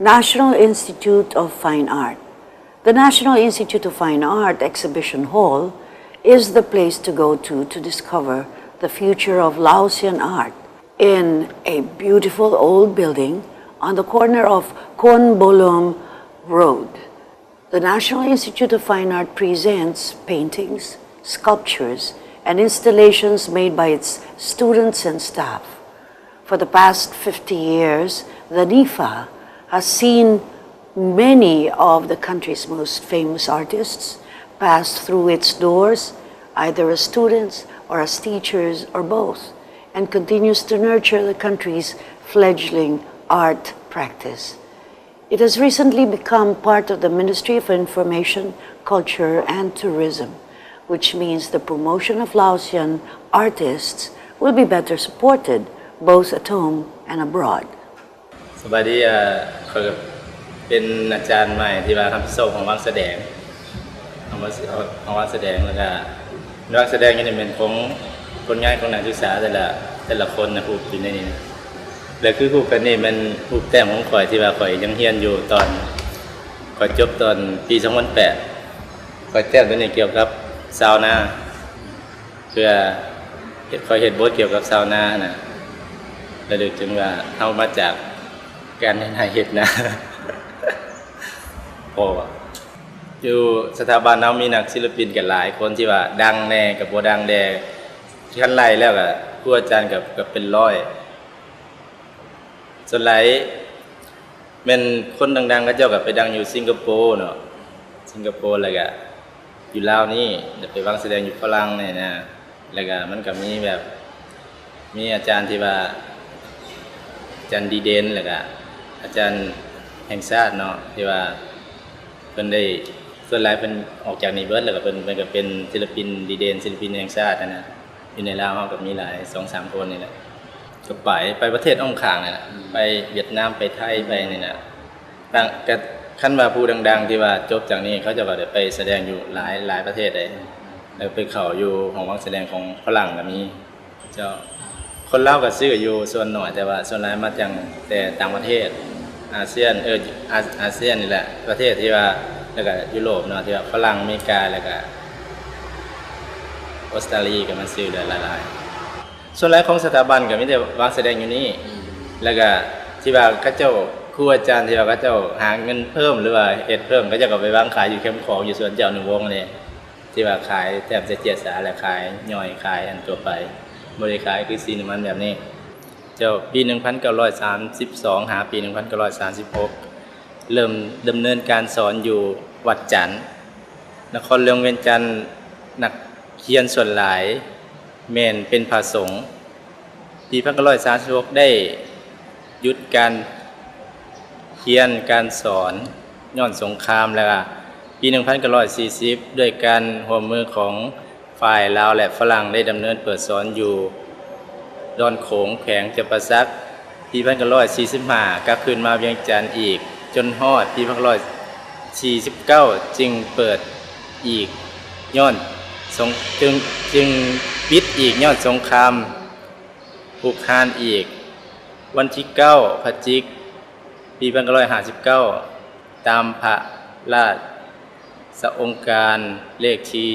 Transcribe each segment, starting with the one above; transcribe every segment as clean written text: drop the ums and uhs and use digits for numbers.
National Institute of Fine Art. The National Institute of Fine Art Exhibition Hall is the place to go to discover the future of Laotian art in a beautiful old building on the corner of Khon Bolom Road. The National Institute of Fine Art presents paintings, sculptures, and installations made by its students and staff. For the past 50 years, the NIFA has seen many of the country's most famous artists pass through its doors, either as students or as teachers or both, and continues to nurture the country's fledgling art practice. It has recently become part of the Ministry of Information, Culture and Tourism, which means the promotion of Laotian artists will be better supported both at home and abroad. สวัสดีเขาเป็นอาจารย์ใหม่ที่มาทำโซ่ของวังแสดงของวังแสดงแล้วก็วังแสดงนี่เป็นของคนง่ายของนักศึกษาแต่ละคนนะผู้ที่ในนี้แล้วคือผู้กันนี่มันผู้แต้มของข่อยที่ว่าข่อยยังเรียนอยู่ตอนข่อยจบตอนปี2008ข่อยแต้มตัวนี้เกี่ยวกับซาวน่าเพื่อข่อยเห็นบทเกี่ยวกับซาวน่านะระลึกถึงว่าเอามาจากการในเห็ดนะโอ้อยู่สถาบันเรามีนักศิลปินกันหลายคนที่ว่าดังแน่กับโบดังแดงชั้นไล่แล้วก็ผู้อาจารย์กับเป็นร้อยส่วนหลายเป็นคนดังๆก็เจ้ากับไปดังอยู่สิงคโปร์เนาะสิงคโปร์อะไรก็อยู่ลาวนี่เดี๋ยวไปวางแสดงอยู่ฝรั่งเนี่ยนะแล้วก็มันก็มีแบบมีอาจารย์ที่ว่าอาจารย์ดีเด่นแล้วก็อาจารย์แห่งชาติเนาะที่ว่าเป็นได้ส่วนหลายเป็นออกจากนิเบิร์ตแล้วก็เป็นก็เป็นศิลปินดีเด่นศิลปินแห่งชาตินะอยู่ในลาวเขาก็มีหลาย 2-3 คนนี่แหละก็ไปประเทศอ้อมข้างนะไปเวียดนามไปไทยไปนี่นะต่างกับขั้นว่าผู้ดังๆที่ว่าจบจากนี้เขาจะว่าไปแสดงอยู่หลายประเทศเลยแล้วไปเข้าอยู่ของวังแสดงของฝรั่งก็มีเจ้าคนเล่าก็ซื้ออยู่ส่วนหน่อยแต่ว่าส่วนหลายมาจากแต่ต่างประเทศอาเซียนอาเซียนนี่แหละประเทศที่ว่าแล้วก็ยุโรปเนาะที่ว่าฝรั่งอเมริกาแล้วก็ออสเตรเลียก็มันซื้อได้หลายๆส่วนหลายของสถาบันก็มีแต่วางแสดงอยู่นี่แล้วก็ที่ว่าเขาเจ้าครูอาจารย์ที่ว่าเขาเจ้าหาเงินเพิ่มหรือว่าเอ็ดเพิ่มก็จะก็ไปวางขายอยู่เข้มของอยู่สวนเจ้าหนึ่งวงนี่ที่ว่าขายแถบเจียสาและขายย่อยขายอันตัวไปบริขายคือซีนมันแบบนี้เจ้าปี 1932 หาปี 1936 เริ่มดำเนินการสอนอยู่วัดจันทร์นครหลวงเวียงจันทร์นักเขียนส่วนหลายแม่นเป็นพระสงฆ์ปี 1936 ได้หยุดการเขียนการสอนย้อนสงครามแล้วปี 1940 ด้วยการร่วมมือของฝ่ายลาวและฝรั่งได้ดำเนินเปิดสอนอยู่ดอนโขงแขวงจำปาสักปี 1945 กลับคืนมาเวียงจันทร์อีกจนฮอดปี 1949 จึงเปิดอีกย้อนจึงปิดอีกย้อนสงครามผูกขาดอีกวันที่ 9 พฤศจิกายน ปี 1959 ตามพระราชองค์การเลขที่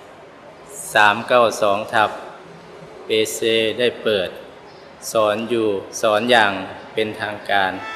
392 ทับเปเซได้เปิดสอนอย่างเป็นทางการ